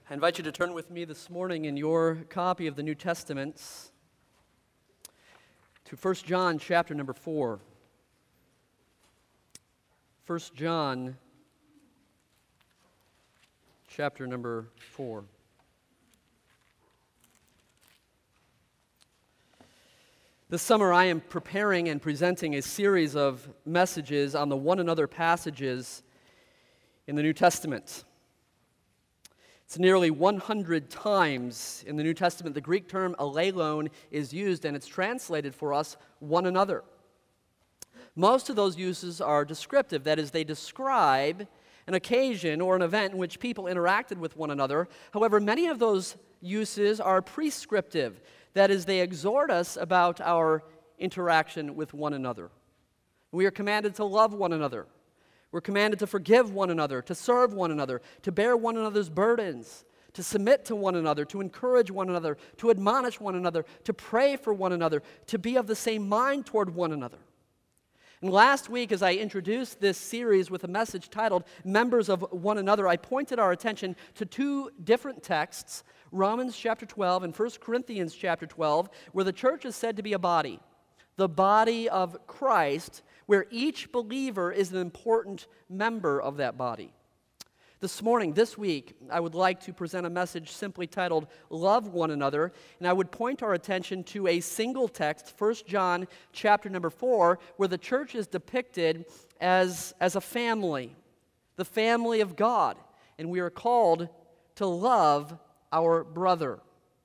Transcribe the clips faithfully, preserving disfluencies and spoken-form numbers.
I invite you to turn with me this morning in your copy of the New Testament to First John chapter number four. First John chapter number four. This summer I am preparing and presenting a series of messages on the one another passages in the New Testament. It's nearly one hundred times in the New Testament the Greek term alelon is used, and it's translated for us one another. Most of those uses are descriptive, that is, they describe an occasion or an event in which people interacted with one another. However, many of those uses are prescriptive, that is, they exhort us about our interaction with one another. We are commanded to love one another. We're commanded to forgive one another, to serve one another, to bear one another's burdens, to submit to one another, to encourage one another, to admonish one another, to pray for one another, to be of the same mind toward one another. And last week, as I introduced this series with a message titled Members of One Another, I pointed our attention to two different texts, Romans chapter twelve and First Corinthians chapter twelve, where the church is said to be a body, the body of Christ, where each believer is an important member of that body. This morning, this week, I would like to present a message simply titled Love One Another, and I would point our attention to a single text, First John chapter number four, where the church is depicted as, as a family, the family of God, and we are called to love our brother.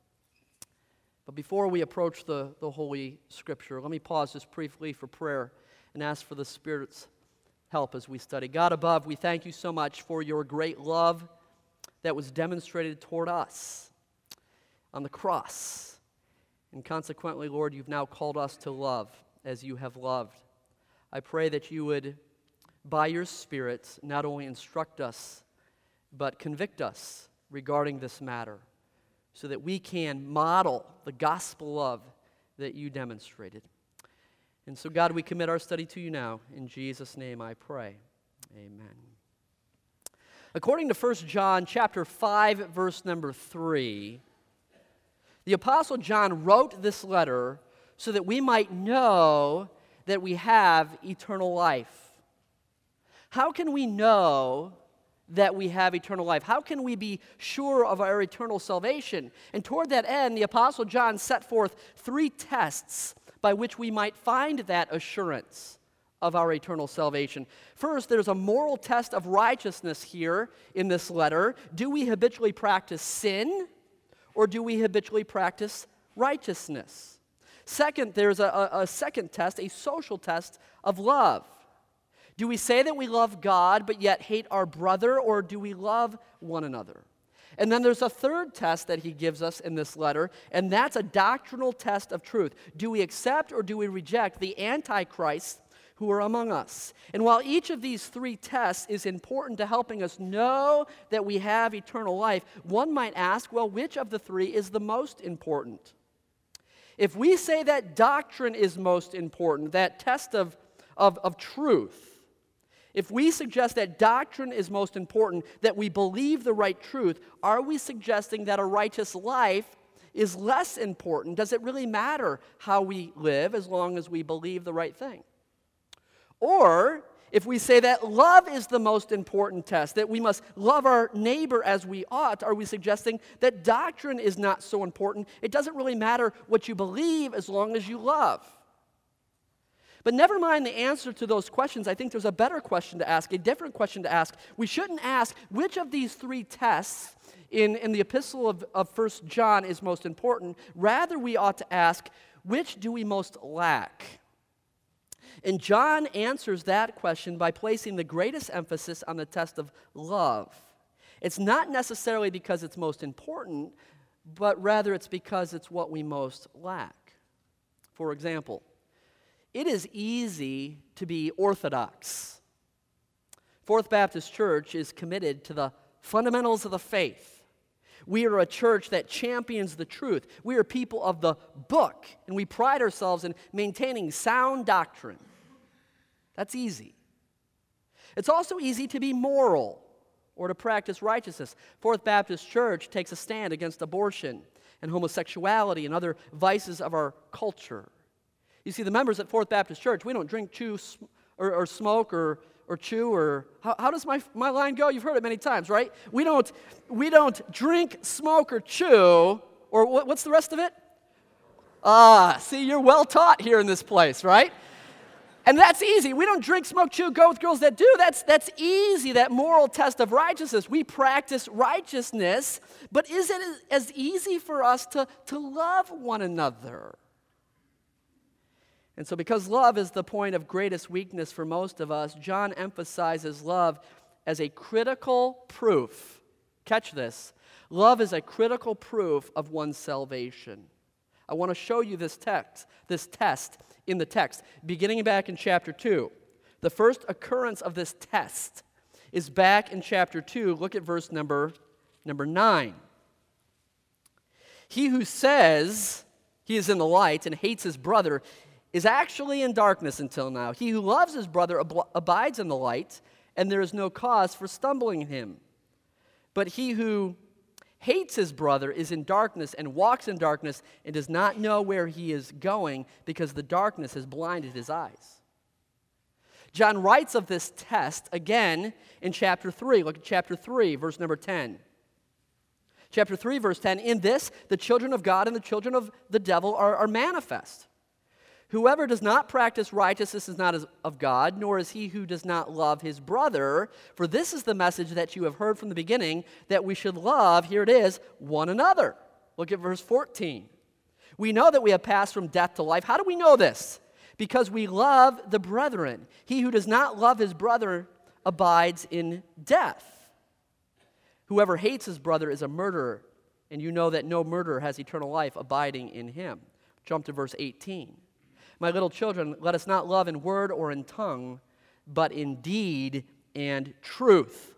But before we approach the, the Holy Scripture, let me pause just briefly for prayer and ask for the Spirit's help as we study. God above, we thank you so much for your great love that was demonstrated toward us on the cross. And consequently, Lord, you've now called us to love as you have loved. I pray that you would, by your Spirit, not only instruct us, but convict us regarding this matter so that we can model the gospel love that you demonstrated. And so, God, we commit our study to you now. In Jesus' name I pray. Amen. According to First John chapter five, verse number three, the Apostle John wrote this letter so that we might know that we have eternal life. How can we know that we have eternal life? How can we be sure of our eternal salvation? And toward that end, the Apostle John set forth three tests by which we might find that assurance of our eternal salvation. First, there's a moral test of righteousness here in this letter. Do we habitually practice sin, or do we habitually practice righteousness? Second, there's a, a, a second test, a social test of love. Do we say that we love God but yet hate our brother, or do we love one another? And then there's a third test that he gives us in this letter, and that's a doctrinal test of truth. Do we accept or do we reject the antichrists who are among us? And while each of these three tests is important to helping us know that we have eternal life, one might ask, well, which of the three is the most important? If we say that doctrine is most important, that test of, of, of truth, if we suggest that doctrine is most important, that we believe the right truth, are we suggesting that a righteous life is less important? Does it really matter how we live as long as we believe the right thing? Or, if we say that love is the most important test, that we must love our neighbor as we ought, are we suggesting that doctrine is not so important? It doesn't really matter what you believe as long as you love. But never mind the answer to those questions. I think there's a better question to ask, a different question to ask. We shouldn't ask which of these three tests in, in the epistle of, of First John is most important. Rather, we ought to ask, which do we most lack? And John answers that question by placing the greatest emphasis on the test of love. It's not necessarily because it's most important, but rather it's because it's what we most lack. For example, it is easy to be orthodox. Fourth Baptist Church is committed to the fundamentals of the faith. We are a church that champions the truth. We are people of the book, and we pride ourselves in maintaining sound doctrine. That's easy. It's also easy to be moral. or to practice righteousness. Fourth Baptist Church takes a stand against abortion and homosexuality and other vices of our culture. You see, the members at Fourth Baptist Church, we don't drink, chew, sm- or, or smoke, or, or chew, or how, how does my, my line go? You've heard it many times, right? We don't, we don't drink, smoke, or chew, or what, what's the rest of it? Ah, see, you're well taught here in this place, right? And that's easy. We don't drink, smoke, chew, go with girls that do. That's, that's easy, that moral test of righteousness. We practice righteousness, but is it as easy for us to, to love one another? And so because love is the point of greatest weakness for most of us, John emphasizes love as a critical proof. Catch this. Love is a critical proof of one's salvation. I want to show you this text, this test in the text, beginning back in chapter two. The first occurrence of this test is back in chapter two. Look at verse number, number nine. He who says he is in the light and hates his brother is actually in darkness until now. He who loves his brother ab- abides in the light, and there is no cause for stumbling in him. But he who hates his brother is in darkness and walks in darkness and does not know where he is going because the darkness has blinded his eyes. John writes of this test again in chapter three. Look at chapter three, verse number ten. Chapter three, verse ten, in this, the children of God and the children of the devil are, are manifest. Whoever does not practice righteousness is not of God, nor is he who does not love his brother. For this is the message that you have heard from the beginning, that we should love, here it is, one another. Look at verse fourteen. We know that we have passed from death to life. How do we know this? Because we love the brethren. He who does not love his brother abides in death. Whoever hates his brother is a murderer, and you know that no murderer has eternal life abiding in him. Jump to verse eighteen. My little children, let us not love in word or in tongue, but in deed and truth.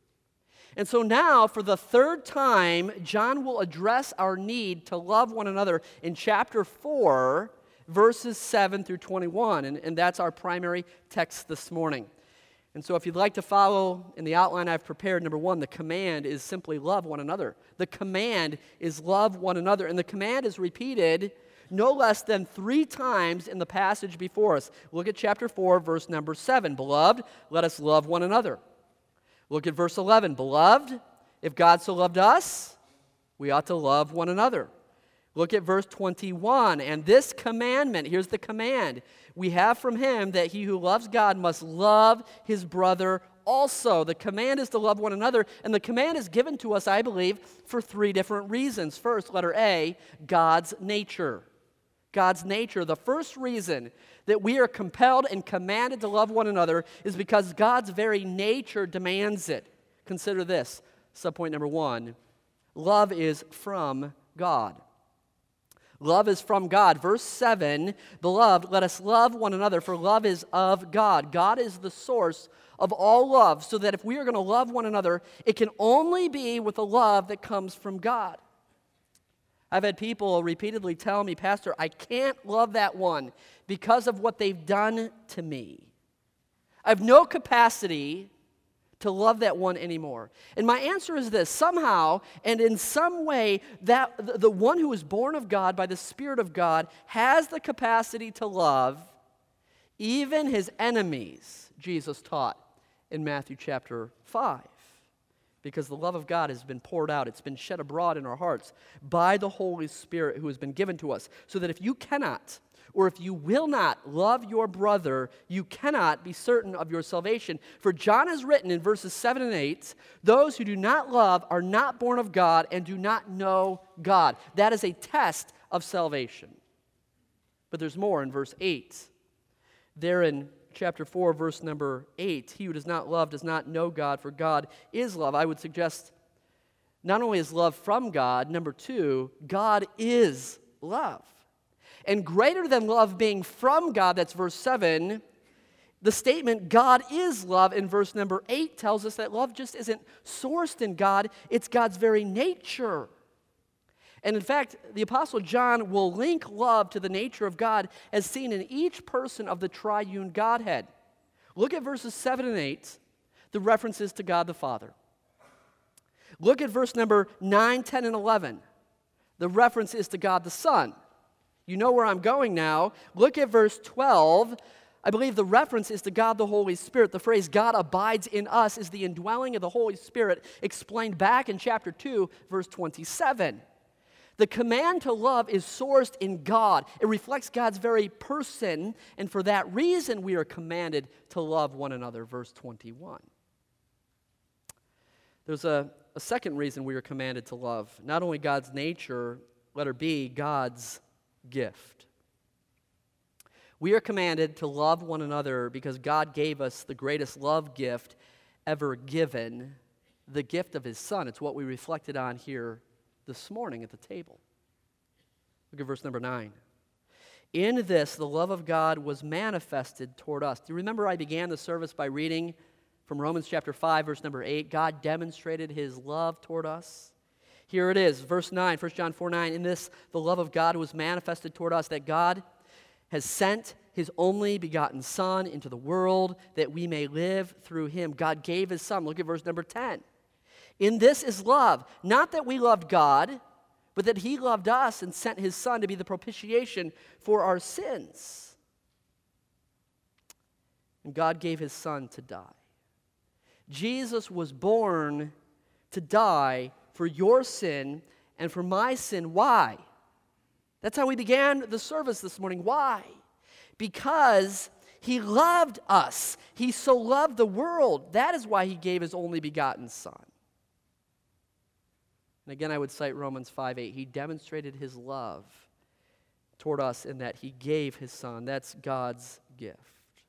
And so now, for the third time, John will address our need to love one another in chapter four, verses seven through twenty-one. And, and that's our primary text this morning. And so if you'd like to follow in the outline I've prepared, number one, the command is simply love one another. The command is love one another. And the command is repeated no less than three times in the passage before us. Look at chapter four, verse number seven. Beloved, let us love one another. Look at verse eleven. Beloved, if God so loved us, we ought to love one another. Look at verse twenty-one. And this commandment, here's the command, we have from him that he who loves God must love his brother also. The command is to love one another, and the command is given to us, I believe, for three different reasons. First, letter A, God's nature. God's nature. The first reason that we are compelled and commanded to love one another is because God's very nature demands it. Consider this, subpoint number one. Love is from God. Love is from God. Verse seven, beloved, let us love one another, for love is of God. God is the source of all love, so that if we are going to love one another, it can only be with a love that comes from God. I've had people repeatedly tell me, Pastor, I can't love that one because of what they've done to me. I have no capacity to love that one anymore. And my answer is this: somehow and in some way, that the one who is born of God by the Spirit of God has the capacity to love even his enemies, Jesus taught in Matthew chapter five. Because the love of God has been poured out. It's been shed abroad in our hearts by the Holy Spirit who has been given to us. So that if you cannot, or if you will not love your brother, you cannot be certain of your salvation. For John has written in verses seven and eight, those who do not love are not born of God and do not know God. That is a test of salvation. But there's more in verse eight. There in chapter four, verse number eight, he who does not love does not know God, for God is love. I would suggest not only is love from God, number two, God is love. And greater than love being from God, that's verse seven, the statement God is love in verse number eight tells us that love just isn't sourced in God, it's God's very nature. And in fact, the Apostle John will link love to the nature of God as seen in each person of the triune Godhead. Look at verses seven and eight, the references to God the Father. Look at verse number nine, ten, and eleven. The reference is to God the Son. You know where I'm going now. Look at verse twelve. I believe the reference is to God the Holy Spirit. The phrase God abides in us is the indwelling of the Holy Spirit explained back in chapter two, verse twenty-seven. The command to love is sourced in God. It reflects God's very person, and for that reason we are commanded to love one another, verse twenty-one. There's a, a second reason we are commanded to love. Not only God's nature, letter B, God's gift. We are commanded to love one another because God gave us the greatest love gift ever given, the gift of His Son. It's what we reflected on here this morning at the table. Look at verse number nine. In this, the love of God was manifested toward us. Do you remember I began the service by reading from Romans chapter five, verse number eight? God demonstrated His love toward us. Here it is, verse nine, First John four nine. In this, the love of God was manifested toward us, that God has sent His only begotten Son into the world that we may live through Him. God gave His Son. Look at verse number ten. In this is love, not that we loved God, but that He loved us and sent His Son to be the propitiation for our sins. And God gave His Son to die. Jesus was born to die for your sin and for my sin. Why? That's how we began the service this morning. Why? Because He loved us. He so loved the world. That is why He gave His only begotten Son. And again, I would cite Romans five eight. He demonstrated His love toward us in that He gave His Son. That's God's gift.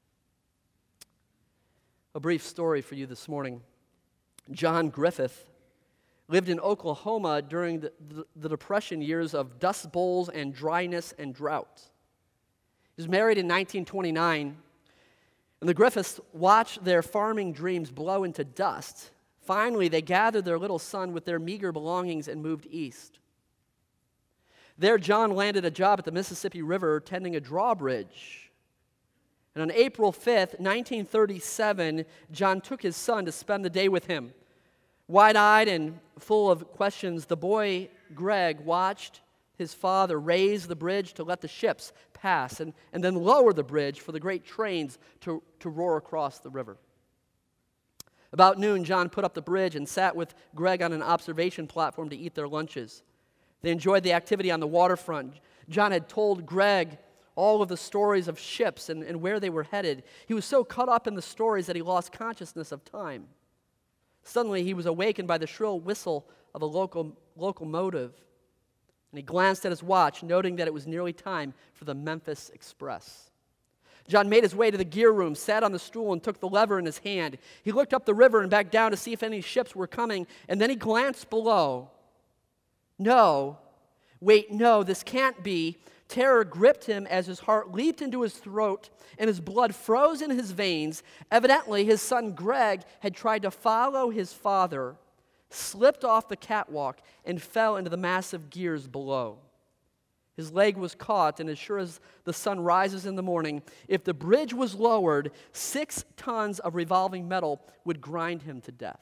A brief story for you this morning. John Griffith lived in Oklahoma during the, the, the Depression years of dust bowls and dryness and drought. He was married in nineteen twenty-nine, and the Griffiths watched their farming dreams blow into dust. Finally, they gathered their little son with their meager belongings and moved east. There, John landed a job at the Mississippi River tending a drawbridge. And on April fifth, nineteen thirty-seven, John took his son to spend the day with him. Wide-eyed and full of questions, the boy, Greg, watched his father raise the bridge to let the ships pass and, and then lower the bridge for the great trains to, to roar across the river. About noon, John put up the bridge and sat with Greg on an observation platform to eat their lunches. They enjoyed the activity on the waterfront. John had told Greg all of the stories of ships and, and where they were headed. He was so caught up in the stories that he lost consciousness of time. Suddenly, he was awakened by the shrill whistle of a local locomotive, and he glanced at his watch, noting that it was nearly time for the Memphis Express. John made his way to the gear room, sat on the stool, and took the lever in his hand. He looked up the river and back down to see if any ships were coming, and then he glanced below. No, wait, no, this can't be. Terror gripped him as his heart leaped into his throat and his blood froze in his veins. Evidently, his son Greg had tried to follow his father, slipped off the catwalk, and fell into the massive gears below. His leg was caught, and as sure as the sun rises in the morning, if the bridge was lowered, six tons of revolving metal would grind him to death.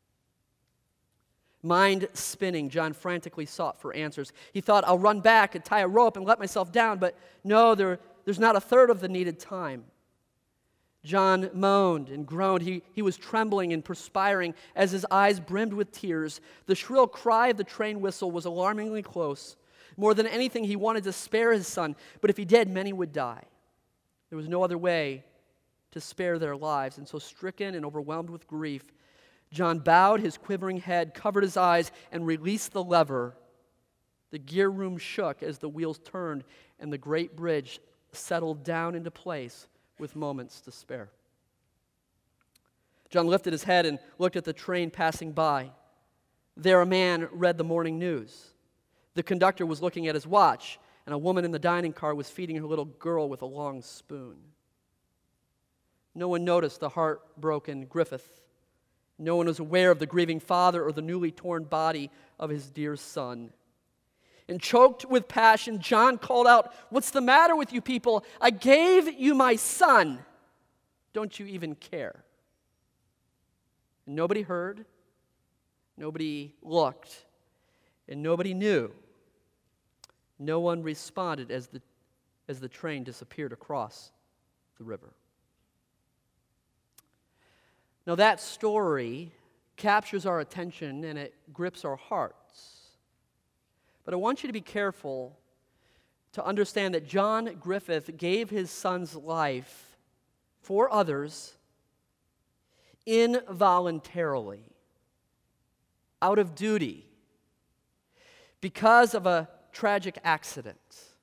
Mind spinning, John frantically sought for answers. He thought, I'll run back and tie a rope and let myself down, but no, there, there's not a third of the needed time. John moaned and groaned. He, he was trembling and perspiring as his eyes brimmed with tears. The shrill cry of the train whistle was alarmingly close. More than anything, he wanted to spare his son, but if he did, many would die. There was no other way to spare their lives, and so stricken and overwhelmed with grief, John bowed his quivering head, covered his eyes, and released the lever. The gear room shook as the wheels turned, and the great bridge settled down into place with moments to spare. John lifted his head and looked at the train passing by. There a man read the morning news. The conductor was looking at his watch, and a woman in the dining car was feeding her little girl with a long spoon. No one noticed the heartbroken Griffith. No one was aware of the grieving father or the newly torn body of his dear son. And choked with passion, John called out, "What's the matter with you people? I gave you my son. Don't you even care?" And nobody heard, Nobody looked, and nobody knew. No one responded as the, as the train disappeared across the river. Now that story captures our attention and it grips our hearts. But I want you to be careful to understand that John Griffith gave his son's life for others involuntarily, out of duty, because of a tragic accident.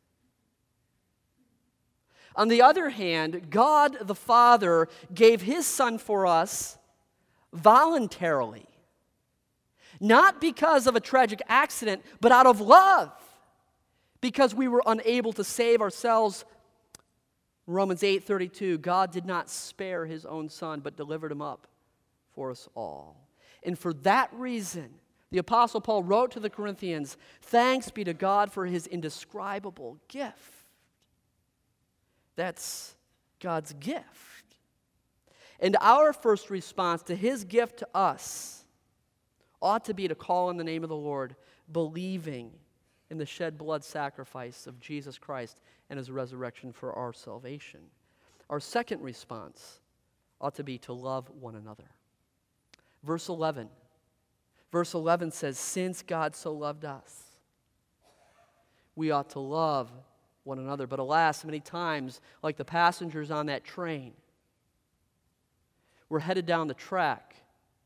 On the other hand, God the Father gave his Son for us voluntarily, not because of a tragic accident, but out of love, because we were unable to save ourselves. Romans eight thirty-two, God did not spare his own Son, but delivered him up for us all. And for that reason, the Apostle Paul wrote to the Corinthians, "Thanks be to God for his indescribable gift." That's God's gift. And our first response to his gift to us ought to be to call on the name of the Lord, believing in the shed blood sacrifice of Jesus Christ and his resurrection for our salvation. Our second response ought to be to love one another. Verse eleven. Verse eleven says, "Since God so loved us, we ought to love one another." But alas, many times, like the passengers on that train, we're headed down the track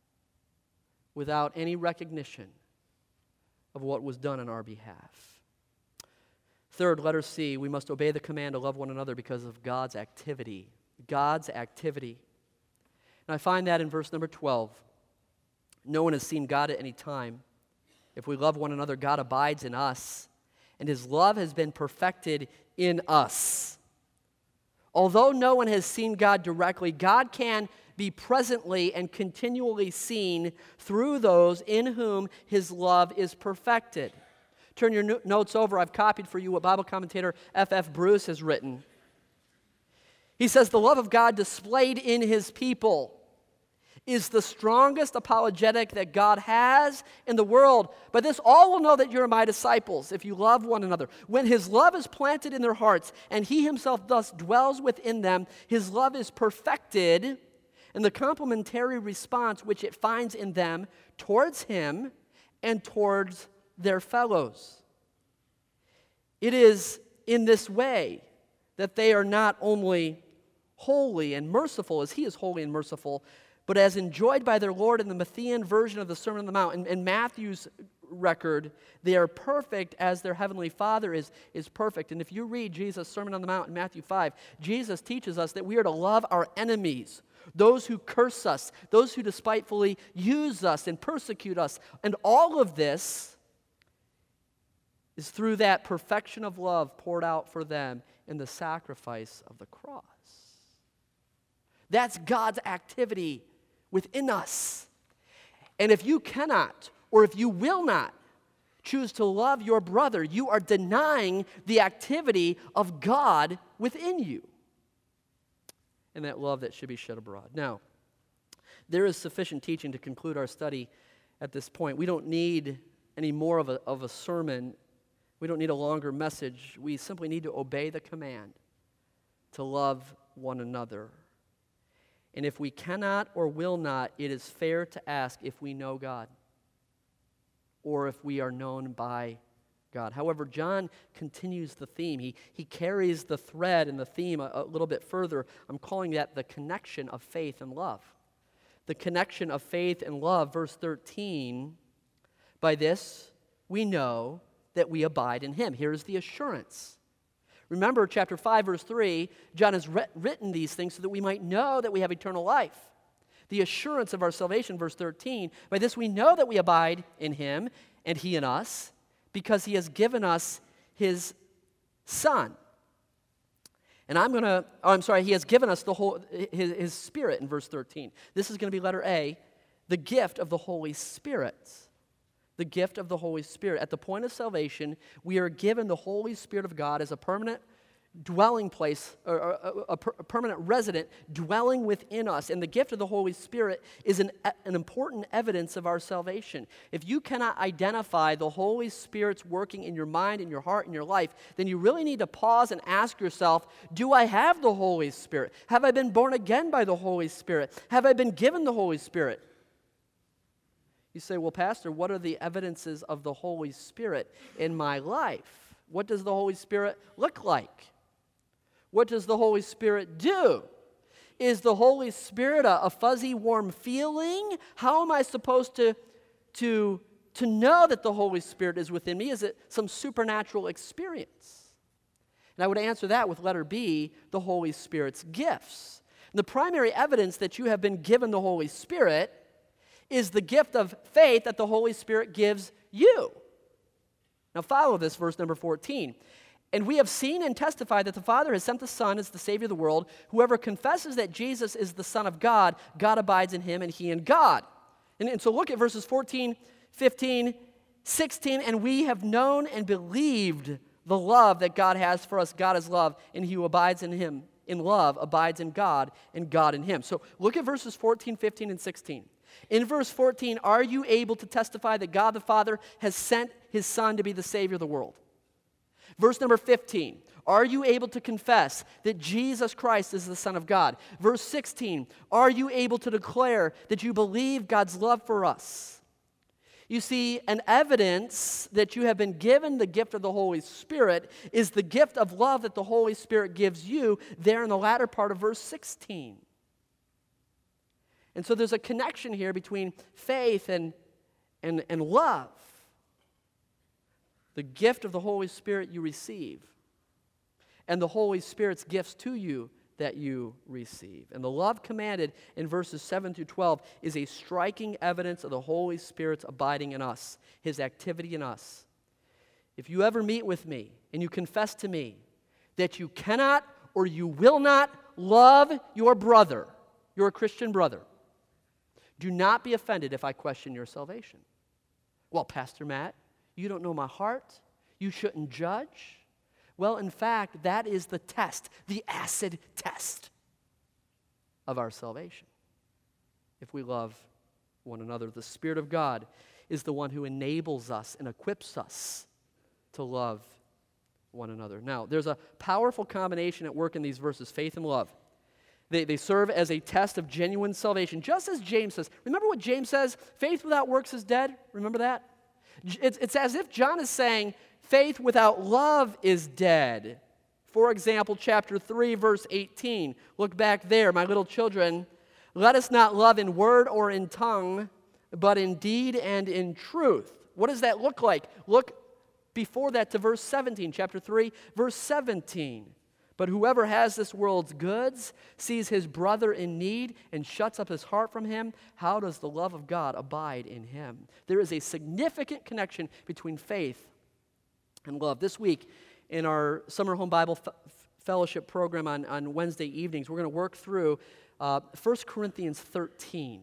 without any recognition of what was done on our behalf. Third, letter C, we must obey the command to love one another because of God's activity. God's activity. And I find that in verse number twelve. No one has seen God at any time. If we love one another, God abides in us, and his love has been perfected in us. Although no one has seen God directly, God can be presently and continually seen through those in whom his love is perfected. Turn your no- notes over. I've copied for you what Bible commentator F F Bruce has written. He says, "The love of God displayed in his people is the strongest apologetic that God has in the world. By this all will know that you're my disciples, if you love one another. When his love is planted in their hearts, and he himself thus dwells within them, his love is perfected, and the complementary response which it finds in them towards him and towards their fellows. It is in this way that they are not only holy and merciful, as he is holy and merciful, but as enjoyed by their Lord in the Matthean version of the Sermon on the Mount. In, in Matthew's record, they are perfect as their heavenly Father is, is perfect. And if you read Jesus' Sermon on the Mount in Matthew five, Jesus teaches us that we are to love our enemies, those who curse us, those who despitefully use us and persecute us. And all of this is through that perfection of love poured out for them in the sacrifice of the cross. That's God's activity within us. And if you cannot, or if you will not, choose to love your brother, you are denying the activity of God within you, and that love that should be shed abroad. Now, there is sufficient teaching to conclude our study at this point. We don't need any more of a, of a sermon. We don't need a longer message. We simply need to obey the command to love one another. And if we cannot or will not, it is fair to ask if we know God or if we are known by God. However, John continues the theme. He, he carries the thread and the theme a, a little bit further. I'm calling that the connection of faith and love. The connection of faith and love, verse thirteen. By this we know that we abide in him. Here's the assurance. Remember, chapter five, verse three, John has written these things so that we might know that we have eternal life. The assurance of our salvation, verse thirteen. By this we know that we abide in him and he in us, because he has given us his Son. And I'm going to, oh, I'm sorry, he has given us the whole, his, his Spirit in verse thirteen. This is going to be letter A, the gift of the Holy Spirit. The gift of the Holy Spirit. At the point of salvation, we are given the Holy Spirit of God as a permanent dwelling place, or, or a, a, per, a permanent resident dwelling within us. And the gift of the Holy Spirit is an, an important evidence of our salvation. If you cannot identify the Holy Spirit's working in your mind, in your heart, in your life, then you really need to pause and ask yourself, do I have the Holy Spirit? Have I been born again by the Holy Spirit? Have I been given the Holy Spirit? You say, well, Pastor, what are the evidences of the Holy Spirit in my life? What does the Holy Spirit look like? What does the Holy Spirit do? Is the Holy Spirit a, a fuzzy, warm feeling? How am I supposed to, to, to know that the Holy Spirit is within me? Is it some supernatural experience? And I would answer that with letter B, the Holy Spirit's gifts. And the primary evidence that you have been given the Holy Spirit is the gift of faith that the Holy Spirit gives you. Now follow this, verse number fourteen. And we have seen and testified that the Father has sent the Son as the Savior of the world. Whoever confesses that Jesus is the Son of God, God abides in him and he in God. And, and so look at verses fourteen, fifteen, sixteen. And we have known and believed the love that God has for us. God is love, and he who abides in him, in love, abides in God, and God in him. So look at verses fourteen, fifteen, and sixteen. In verse fourteen, are you able to testify that God the Father has sent his Son to be the Savior of the world? Verse number fifteen, are you able to confess that Jesus Christ is the Son of God? Verse sixteen, are you able to declare that you believe God's love for us? You see, an evidence that you have been given the gift of the Holy Spirit is the gift of love that the Holy Spirit gives you there in the latter part of verse sixteen. And so there's a connection here between faith and, and, and love. The gift of the Holy Spirit you receive, and the Holy Spirit's gifts to you that you receive. And the love commanded in verses seven through twelve is a striking evidence of the Holy Spirit's abiding in us, his activity in us. If you ever meet with me and you confess to me that you cannot or you will not love your brother, your Christian brother, do not be offended if I question your salvation. Well, Pastor Matt, you don't know my heart. You shouldn't judge. Well, in fact, that is the test, the acid test of our salvation. If we love one another, the Spirit of God is the one who enables us and equips us to love one another. Now, there's a powerful combination at work in these verses, faith and love. They, they serve as a test of genuine salvation, just as James says. Remember what James says? Faith without works is dead. Remember that? It's, it's as if John is saying, faith without love is dead. For example, chapter three, verse eighteen. Look back there, my little children. Let us not love in word or in tongue, but in deed and in truth. What does that look like? Look before that to verse seventeen, chapter three, verse seventeen. But whoever has this world's goods sees his brother in need and shuts up his heart from him. How does the love of God abide in him? There is a significant connection between faith and love. This week in our Summer Home Bible F- Fellowship program on, on Wednesday evenings, we're going to work through uh, First Corinthians thirteen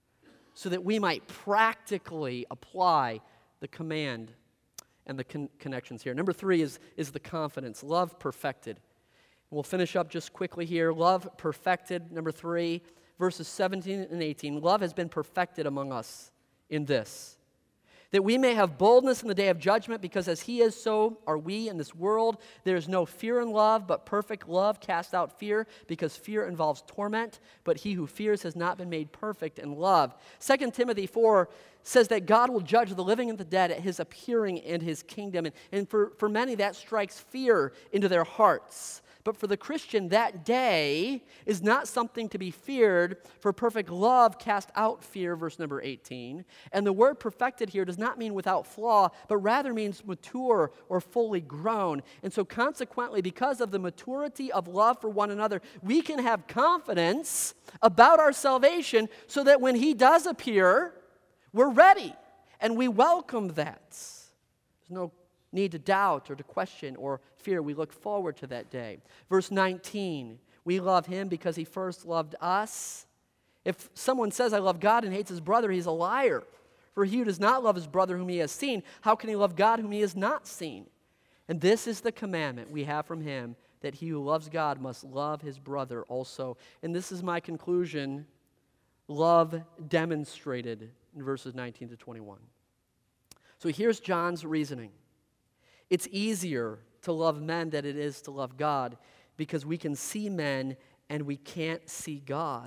so that we might practically apply the command and the con- connections here. Number three is, is the confidence, love perfected. We'll finish up just quickly here. Love perfected, number three, verses seventeen and eighteen. Love has been perfected among us in this, that we may have boldness in the day of judgment, because as he is, so are we in this world. There is no fear in love, but perfect love casts out fear, because fear involves torment, but he who fears has not been made perfect in love. Second Timothy four says that God will judge the living and the dead at his appearing in his kingdom. And, and for, for many, that strikes fear into their hearts. But for the Christian, that day is not something to be feared, for perfect love casts out fear, verse number eighteen. And the word perfected here does not mean without flaw, but rather means mature or fully grown. And so consequently, because of the maturity of love for one another, we can have confidence about our salvation so that when he does appear, we're ready and we welcome that. There's no need to doubt or to question or fear. We look forward to that day. Verse nineteen, we love him because he first loved us. If someone says, I love God, and hates his brother, he's a liar. For he who does not love his brother whom he has seen, how can he love God whom he has not seen? And this is the commandment we have from him, that he who loves God must love his brother also. And this is my conclusion: love demonstrated in verses nineteen to twenty-one. So here's John's reasoning. It's easier to love men than it is to love God because we can see men and we can't see God.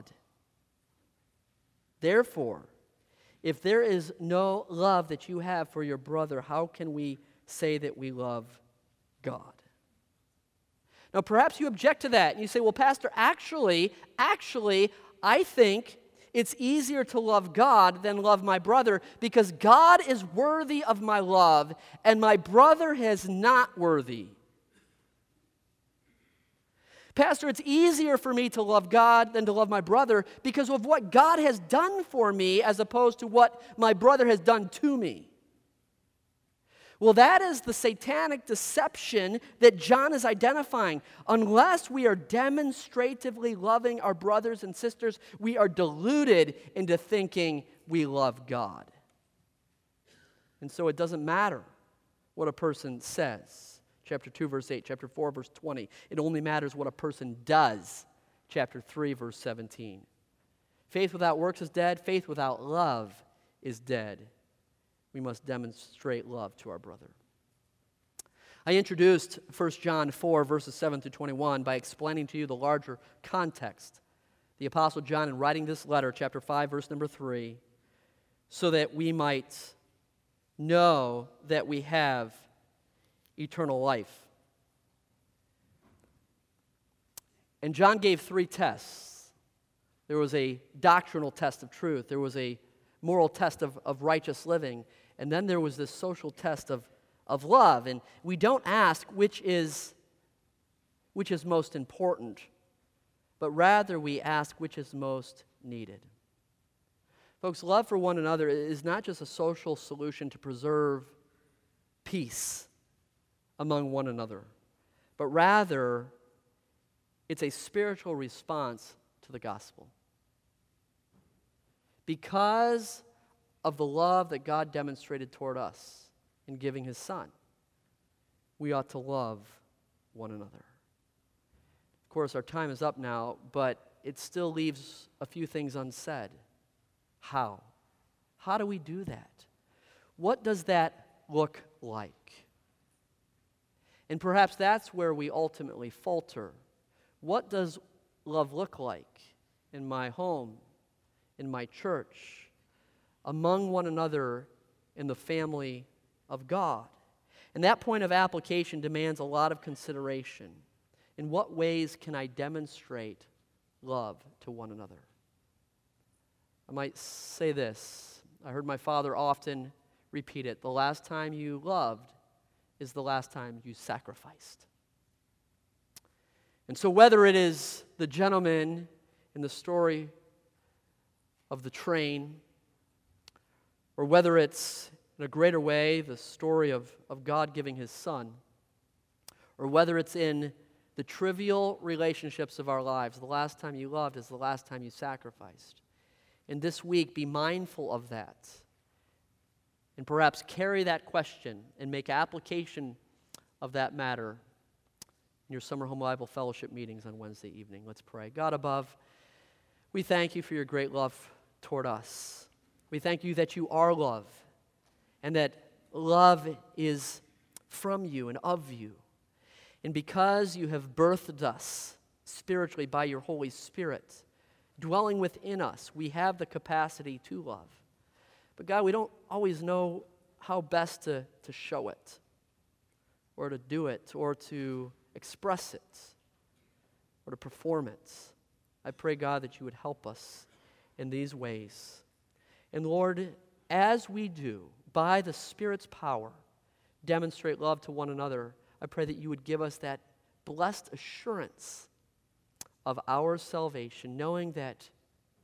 Therefore, if there is no love that you have for your brother, how can we say that we love God? Now, perhaps you object to that, and you say, well, Pastor, actually, actually, I think it's easier to love God than love my brother because God is worthy of my love, and my brother is not worthy. Pastor, it's easier for me to love God than to love my brother because of what God has done for me as opposed to what my brother has done to me. Well, that is the satanic deception that John is identifying. Unless we are demonstratively loving our brothers and sisters, we are deluded into thinking we love God. And so it doesn't matter what a person says. Chapter two, verse eight, chapter four, verse twenty. It only matters what a person does. Chapter three, verse seventeen. Faith without works is dead. Faith without love is dead. We must demonstrate love to our brother. I introduced First John four, verses seven through twenty-one by explaining to you the larger context. The Apostle John, in writing this letter, chapter five, verse number three, so that we might know that we have eternal life. And John gave three tests. There was a doctrinal test of truth. There was a moral test of, of righteous living. And then there was this social test of, of love. And we don't ask which is, which is most important, but rather we ask which is most needed. Folks, love for one another is not just a social solution to preserve peace among one another, but rather it's a spiritual response to the gospel. Because of the love that God demonstrated toward us in giving his Son, we ought to love one another. Of course, our time is up now, but it still leaves a few things unsaid. How? How do we do that? What does that look like? And perhaps that's where we ultimately falter. What does love look like in my home, in my church, among one another in the family of God? And that point of application demands a lot of consideration. In what ways can I demonstrate love to one another? I might say this. I heard my father often repeat it. The last time you loved is the last time you sacrificed. And so whether it is the gentleman in the story of the train, or whether it's in a greater way the story of, of God giving his Son, or whether it's in the trivial relationships of our lives, the last time you loved is the last time you sacrificed. And this week, be mindful of that. And perhaps carry that question and make application of that matter in your Summer Home Bible Fellowship meetings on Wednesday evening. Let's pray. God above, we thank you for your great love toward us. We thank you that you are love, and that love is from you and of you. And because you have birthed us spiritually by your Holy Spirit, dwelling within us, we have the capacity to love. But God, we don't always know how best to, to show it, or to do it, or to express it, or to perform it. I pray, God, that you would help us in these ways. And Lord, as we do, by the Spirit's power, demonstrate love to one another, I pray that you would give us that blessed assurance of our salvation, knowing that,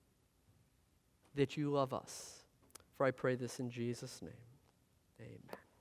that you love us. For I pray this in Jesus' name. Amen.